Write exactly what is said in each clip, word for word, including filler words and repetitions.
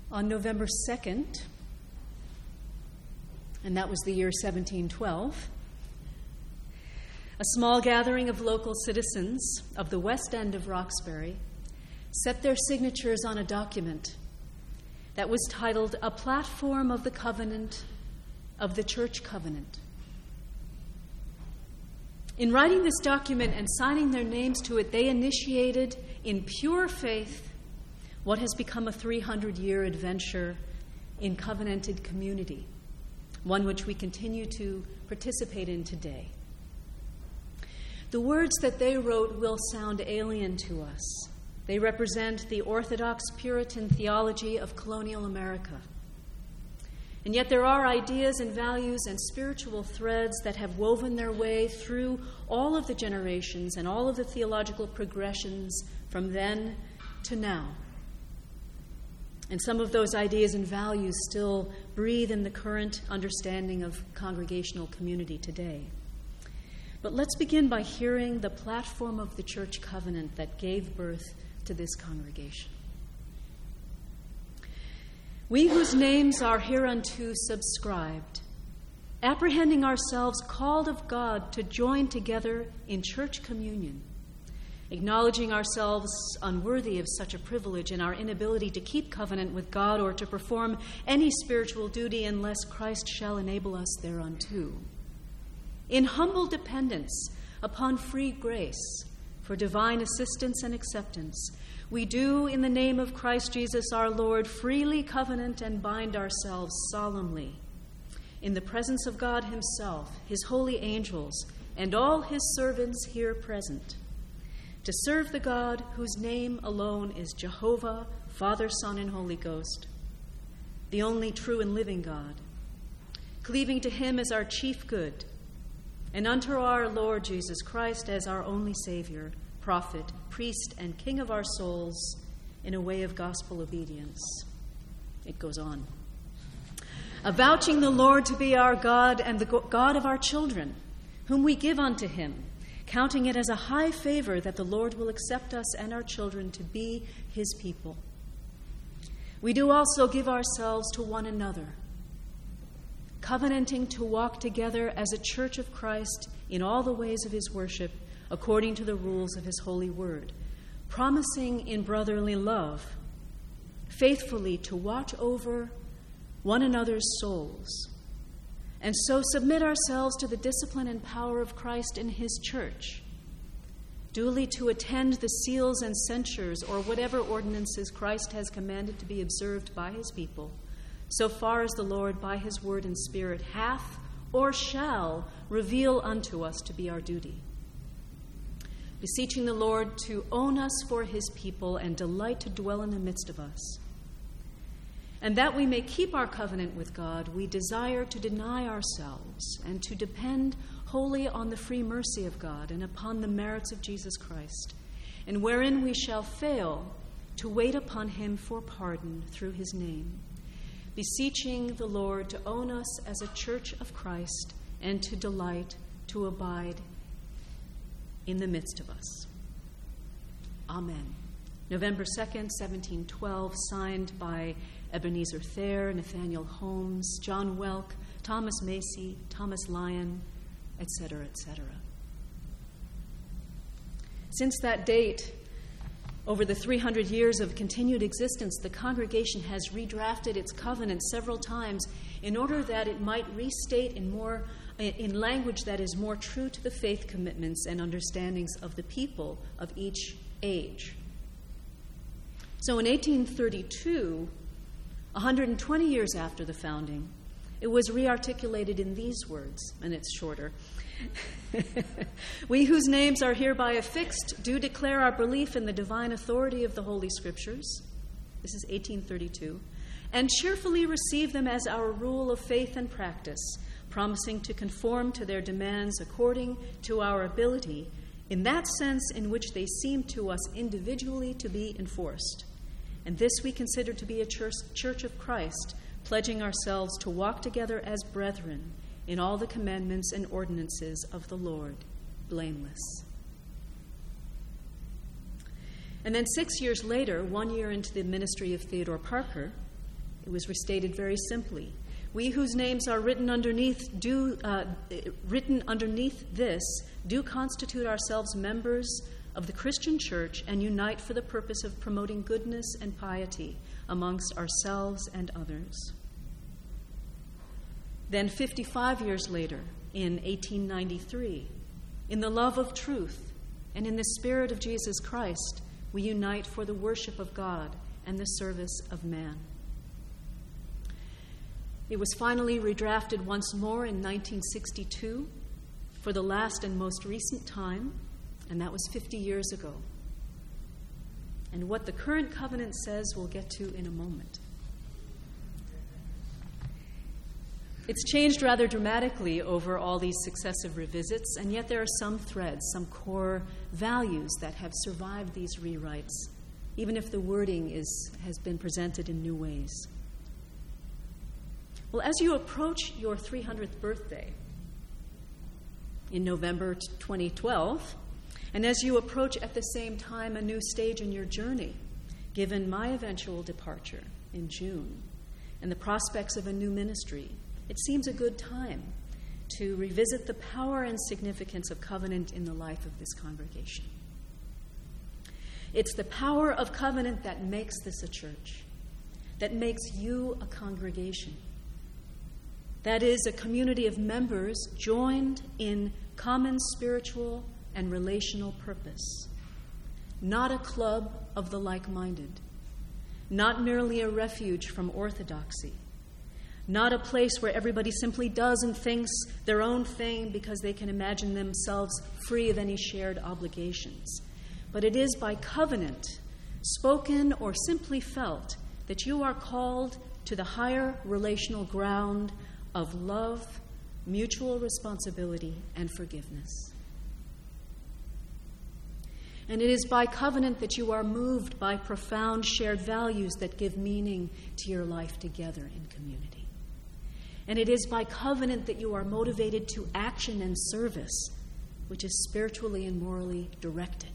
On November second, and that was the year seventeen twelve, a small gathering of local citizens of the west end of Roxbury set their signatures on a document that was titled A Platform of the Covenant of the Church Covenant. In writing this document and signing their names to it, they initiated in pure faith what has become a three hundred year adventure in covenanted community, one which we continue to participate in today. The words that they wrote will sound alien to us. They represent the Orthodox Puritan theology of colonial America. And yet there are ideas and values and spiritual threads that have woven their way through all of the generations and all of the theological progressions from then to now. And some of those ideas and values still breathe in the current understanding of congregational community today. But let's begin by hearing the platform of the church covenant that gave birth to this congregation. We whose names are hereunto subscribed, apprehending ourselves called of God to join together in church communion, acknowledging ourselves unworthy of such a privilege and our inability to keep covenant with God or to perform any spiritual duty unless Christ shall enable us thereunto, in humble dependence upon free grace for divine assistance and acceptance, we do, in the name of Christ Jesus our Lord, freely covenant and bind ourselves solemnly in the presence of God himself, his holy angels, and all his servants here present, to serve the God whose name alone is Jehovah, Father, Son, and Holy Ghost, the only true and living God, cleaving to him as our chief good, and unto our Lord Jesus Christ as our only Savior, prophet, priest, and king of our souls in a way of gospel obedience. It goes on. Avouching the Lord to be our God and the God of our children, whom we give unto him, counting it as a high favor that the Lord will accept us and our children to be his people. We do also give ourselves to one another, covenanting to walk together as a church of Christ in all the ways of his worship, according to the rules of his holy word, promising in brotherly love, faithfully to watch over one another's souls, and so submit ourselves to the discipline and power of Christ in his church, duly to attend the seals and censures or whatever ordinances Christ has commanded to be observed by his people, so far as the Lord by his word and spirit hath or shall reveal unto us to be our duty. Beseeching the Lord to own us for his people and delight to dwell in the midst of us. And that we may keep our covenant with God, we desire to deny ourselves and to depend wholly on the free mercy of God and upon the merits of Jesus Christ, and wherein we shall fail, to wait upon him for pardon through his name, beseeching the Lord to own us as a church of Christ and to delight to abide in the midst of us. Amen. November second, seventeen twelve, signed by Ebenezer Thayer, Nathaniel Holmes, John Welk, Thomas Macy, Thomas Lyon, et cetera, et cetera. Since that date, over the three hundred years of continued existence, the congregation has redrafted its covenant several times in order that it might restate in more in language that is more true to the faith commitments and understandings of the people of each age. So in eighteen thirty-two, one hundred twenty years after the founding, it was rearticulated in these words, and it's shorter. We whose names are hereby affixed do declare our belief in the divine authority of the Holy Scriptures. This is eighteen thirty-two. And cheerfully receive them as our rule of faith and practice, promising to conform to their demands according to our ability, in that sense in which they seem to us individually to be enforced. And this we consider to be a church, church of Christ, pledging ourselves to walk together as brethren in all the commandments and ordinances of the Lord, blameless. And then six years later, one year into the ministry of Theodore Parker, It was restated very simply. We whose names are written underneath do uh, written underneath this do constitute ourselves members of the Christian church and unite for the purpose of promoting goodness and piety amongst ourselves and others. Then fifty-five years later, in eighteen ninety-three, in the love of truth and in the Spirit of Jesus Christ, we unite for the worship of God and the service of man. It was finally redrafted once more in nineteen sixty-two for the last and most recent time, and that was fifty years ago. And what the current covenant says we'll get to in a moment. It's changed rather dramatically over all these successive revisits, and yet there are some threads, some core values that have survived these rewrites, even if the wording is, has been presented in new ways. Well, as you approach your three hundredth birthday in November twenty twelve, and as you approach at the same time a new stage in your journey, given my eventual departure in June and the prospects of a new ministry, it seems a good time to revisit the power and significance of covenant in the life of this congregation. It's the power of covenant that makes this a church, that makes you a congregation. That is, a community of members joined in common spiritual and relational purpose. Not a club of the like-minded. Not merely a refuge from orthodoxy. Not a place where everybody simply does and thinks their own thing because they can imagine themselves free of any shared obligations. But it is by covenant, spoken or simply felt, that you are called to the higher relational ground of love, mutual responsibility, and forgiveness. And it is by covenant that you are moved by profound shared values that give meaning to your life together in community. And it is by covenant that you are motivated to action and service, which is spiritually and morally directed.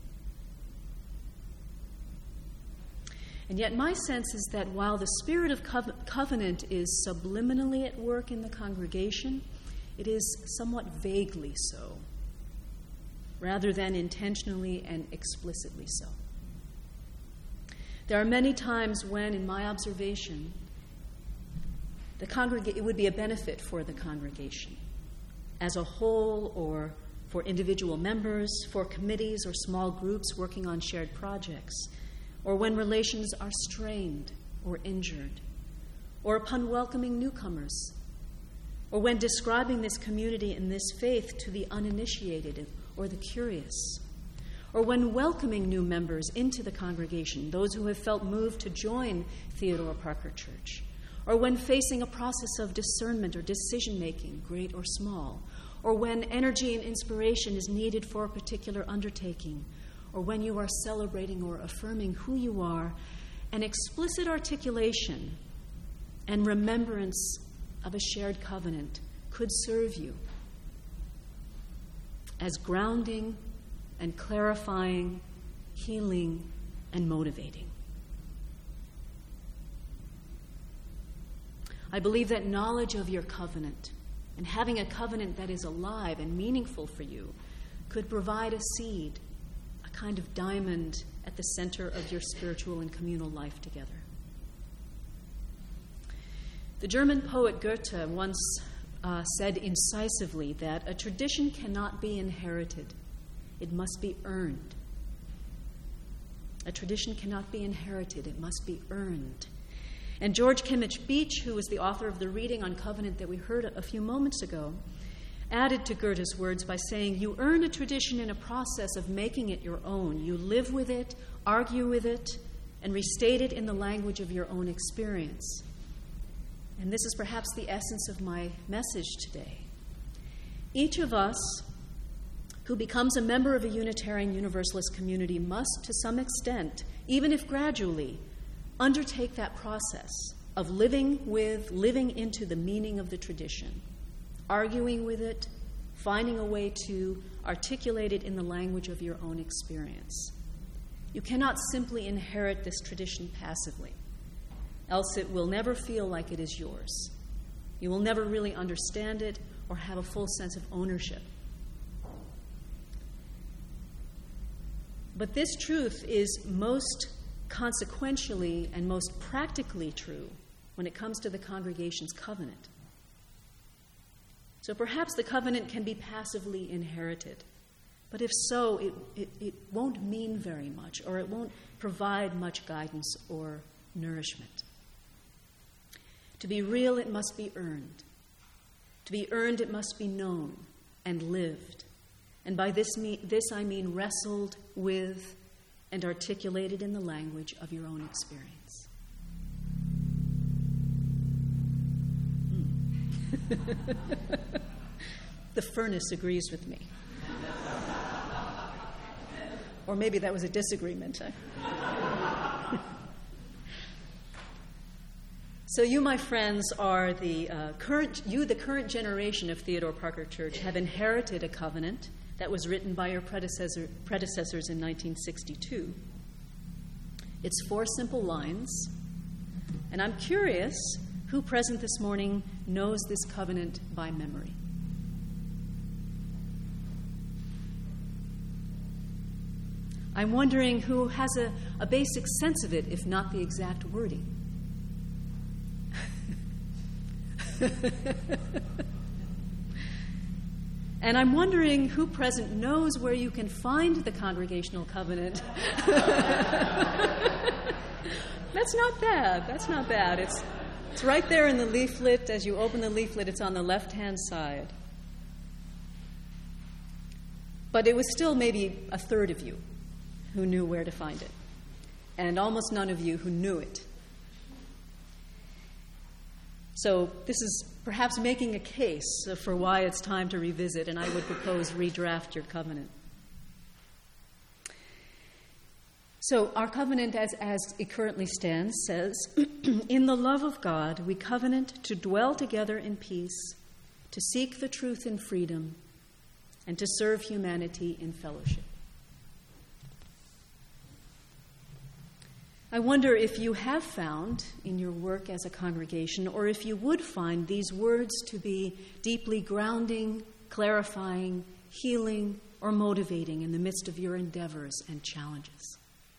And yet my sense is that while the spirit of co- covenant is subliminally at work in the congregation, it is somewhat vaguely so, rather than intentionally and explicitly so. There are many times when, in my observation, the congreg- it would be a benefit for the congregation as a whole, or for individual members, for committees or small groups working on shared projects, or when relations are strained or injured, or upon welcoming newcomers, or when describing this community and this faith to the uninitiated or the curious, or when welcoming new members into the congregation, those who have felt moved to join Theodore Parker Church, or when facing a process of discernment or decision-making, great or small, or when energy and inspiration is needed for a particular undertaking, or when you are celebrating or affirming who you are, an explicit articulation and remembrance of a shared covenant could serve you as grounding and clarifying, healing, and motivating. I believe that knowledge of your covenant and having a covenant that is alive and meaningful for you could provide a seed, a kind of diamond at the center of your spiritual and communal life together. The German poet Goethe once uh, said incisively that a tradition cannot be inherited. It must be earned. A tradition cannot be inherited. It must be earned. And George Kimmich Beach, who was the author of the reading on covenant that we heard a few moments ago, added to Goethe's words by saying, you earn a tradition in a process of making it your own. You live with it, argue with it, and restate it in the language of your own experience. And this is perhaps the essence of my message today. Each of us who becomes a member of a Unitarian Universalist community must, to some extent, even if gradually, undertake that process of living with, living into the meaning of the tradition, arguing with it, finding a way to articulate it in the language of your own experience. You cannot simply inherit this tradition passively. else it will never feel like it is yours. You will never really understand it or have a full sense of ownership. But this truth is most consequentially and most practically true when it comes to the congregation's covenant. So perhaps the covenant can be passively inherited. But if so, it, it, it won't mean very much, or it won't provide much guidance or nourishment. To be real, it must be earned. To be earned, it must be known and lived. And by this, me, this I mean wrestled with and articulated in the language of your own experience. Mm. The furnace agrees with me. Or maybe that was a disagreement. So you, my friends, are the uh, current, you, the current generation of Theodore Parker Church, have inherited a covenant that was written by your predecessor, predecessors in nineteen sixty-two. It's four simple lines, and I'm curious who present this morning knows this covenant by memory. I'm wondering who has a, a basic sense of it, if not the exact wording. And I'm wondering who present knows where you can find the Congregational Covenant. That's not bad. That's not bad. It's, it's right there in the leaflet. As you open the leaflet, it's on the left-hand side. But it was still maybe a third of you who knew where to find it, and almost none of you who knew it. So this is perhaps making a case for why it's time to revisit, and I would propose redraft your covenant. So our covenant, as, as it currently stands, says, "In the love of God, we covenant to dwell together in peace, to seek the truth in freedom, and to serve humanity in fellowship." I wonder if you have found in your work as a congregation, or if you would find these words to be deeply grounding, clarifying, healing, or motivating in the midst of your endeavors and challenges.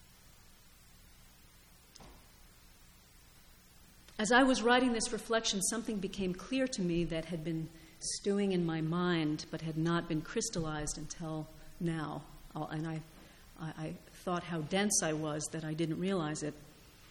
As I was writing this reflection, something became clear to me that had been stewing in my mind but had not been crystallized until now. And I, I, I thought how dense I was that I didn't realize it.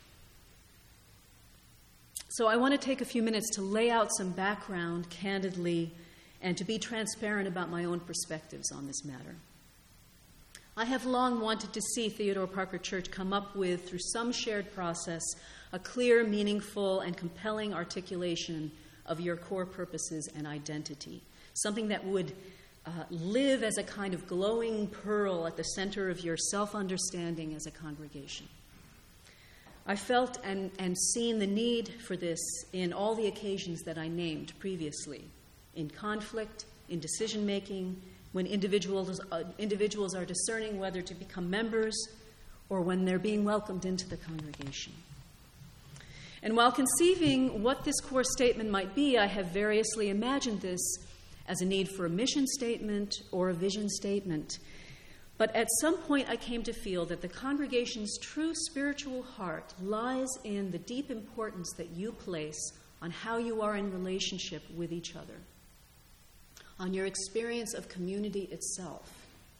So I want to take a few minutes to lay out some background candidly and to be transparent about my own perspectives on this matter. I have long wanted to see Theodore Parker Church come up with, through some shared process, a clear, meaningful, and compelling articulation of your core purposes and identity, something that would Uh, live as a kind of glowing pearl at the center of your self-understanding as a congregation. I felt and, and seen the need for this in all the occasions that I named previously, in conflict, in decision-making, when individuals, uh, individuals are discerning whether to become members or when they're being welcomed into the congregation. And while conceiving what this core statement might be, I have variously imagined this as a need for a mission statement or a vision statement. But at some point I came to feel that the congregation's true spiritual heart lies in the deep importance that you place on how you are in relationship with each other, on your experience of community itself,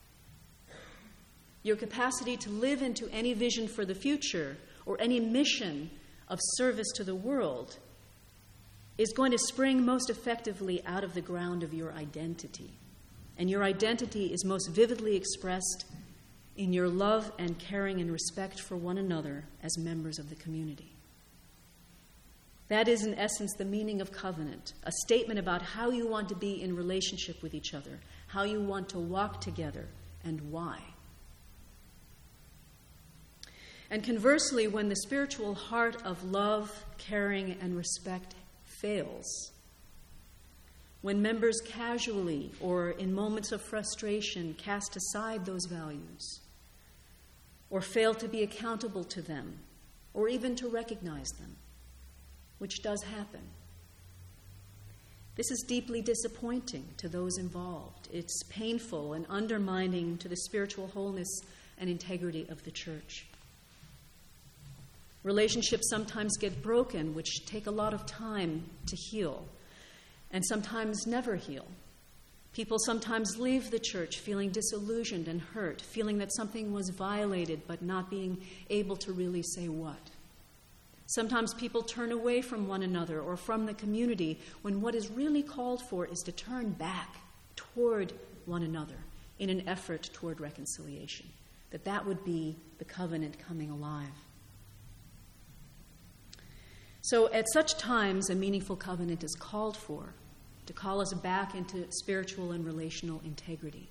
your capacity to live into any vision for the future or any mission of service to the world is going to spring most effectively out of the ground of your identity. And your identity is most vividly expressed in your love and caring and respect for one another as members of the community. That is, in essence, the meaning of covenant, a statement about how you want to be in relationship with each other, how you want to walk together, and why. And conversely, when the spiritual heart of love, caring, and respect fails, when members casually or in moments of frustration cast aside those values, or fail to be accountable to them, or even to recognize them, which does happen. This is deeply disappointing to those involved. It's painful and undermining to the spiritual wholeness and integrity of the church. Relationships sometimes get broken, which take a lot of time to heal, and sometimes never heal. People sometimes leave the church feeling disillusioned and hurt, feeling that something was violated, but not being able to really say what. Sometimes people turn away from one another or from the community when what is really called for is to turn back toward one another in an effort toward reconciliation, that that would be the covenant coming alive. So at such times, a meaningful covenant is called for to call us back into spiritual and relational integrity.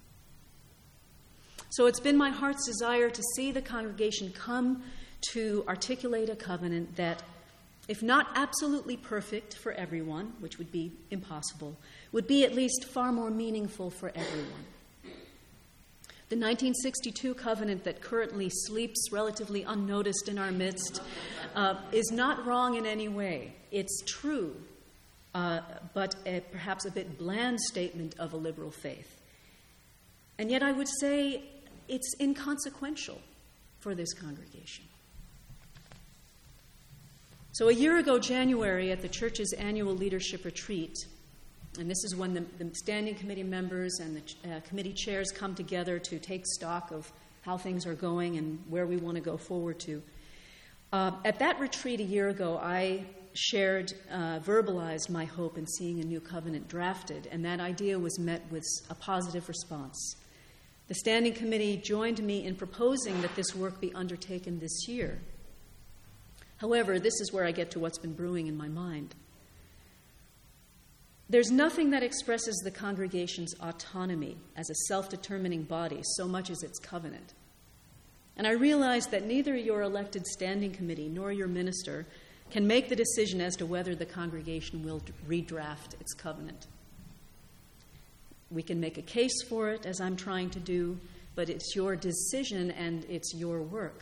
So it's been my heart's desire to see the congregation come to articulate a covenant that, if not absolutely perfect for everyone, which would be impossible, would be at least far more meaningful for everyone. The nineteen sixty-two covenant that currently sleeps relatively unnoticed in our midst uh, is not wrong in any way. It's true, uh, but a, perhaps a bit bland statement of a liberal faith. And yet I would say it's inconsequential for this congregation. So a year ago, January, at the church's annual leadership retreat, and this is when the, the standing committee members and the uh, committee chairs come together to take stock of how things are going and where we want to go forward to. Uh, at that retreat a year ago, I shared, uh, verbalized my hope in seeing a new covenant drafted, and that idea was met with a positive response. The standing committee joined me in proposing that this work be undertaken this year. However, this is where I get to what's been brewing in my mind. There's nothing that expresses the congregation's autonomy as a self-determining body so much as its covenant. And I realize that neither your elected standing committee nor your minister can make the decision as to whether the congregation will redraft its covenant. We can make a case for it, as I'm trying to do, but it's your decision and it's your work.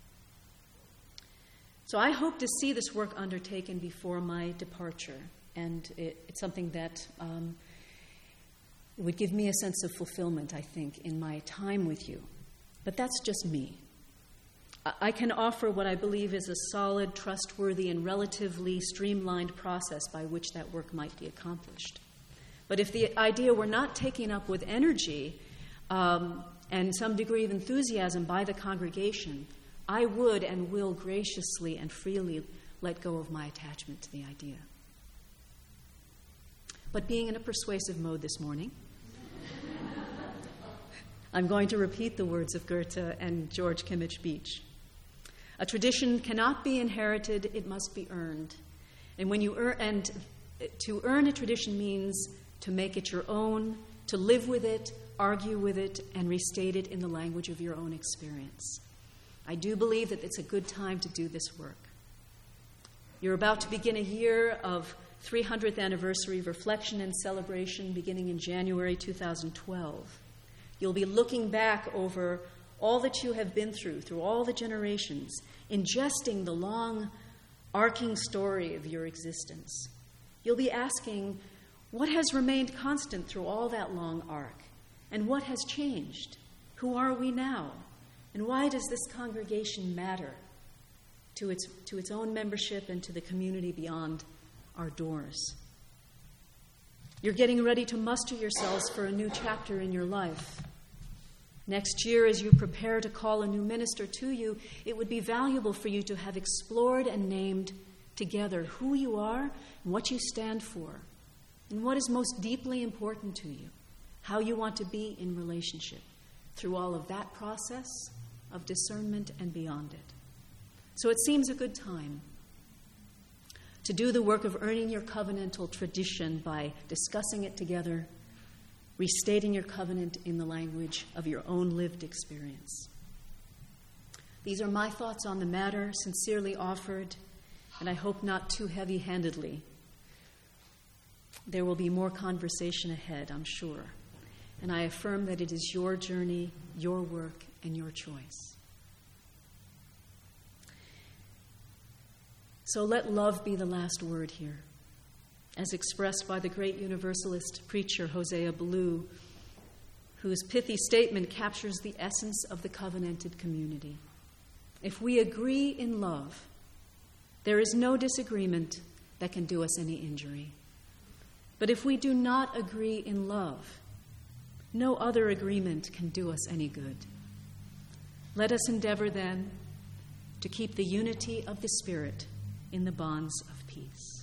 So I hope to see this work undertaken before my departure, and it, it's something that um, would give me a sense of fulfillment, I think, in my time with you. But that's just me. I can offer what I believe is a solid, trustworthy, and relatively streamlined process by which that work might be accomplished. But if the idea were not taken up with energy um, and some degree of enthusiasm by the congregation, I would and will graciously and freely let go of my attachment to the idea. But being in a persuasive mode this morning, I'm going to repeat the words of Goethe and George Kimmich Beach. A tradition cannot be inherited, it must be earned. And when you earn, and to earn a tradition means to make it your own, to live with it, argue with it, and restate it in the language of your own experience. I do believe that it's a good time to do this work. You're about to begin a year of three hundredth anniversary reflection and celebration beginning in January two thousand twelve. You'll be looking back over all that you have been through, through all the generations, ingesting the long, arcing story of your existence. You'll be asking, what has remained constant through all that long arc? And what has changed? Who are we now? And why does this congregation matter to its, to its own membership and to the community beyond our doors? You're getting ready to muster yourselves for a new chapter in your life. Next year, as you prepare to call a new minister to you, it would be valuable for you to have explored and named together who you are and what you stand for, and what is most deeply important to you, how you want to be in relationship through all of that process of discernment and beyond it. So it seems a good time to do the work of earning your covenantal tradition by discussing it together, restating your covenant in the language of your own lived experience. These are my thoughts on the matter, sincerely offered, and I hope not too heavy-handedly. There will be more conversation ahead, I'm sure, and I affirm that it is your journey, your work, and your choice. So let love be the last word here, as expressed by the great Universalist preacher Hosea Ballou, whose pithy statement captures the essence of the covenanted community. If we agree in love, there is no disagreement that can do us any injury. But if we do not agree in love, no other agreement can do us any good. Let us endeavor then to keep the unity of the Spirit in the bonds of peace.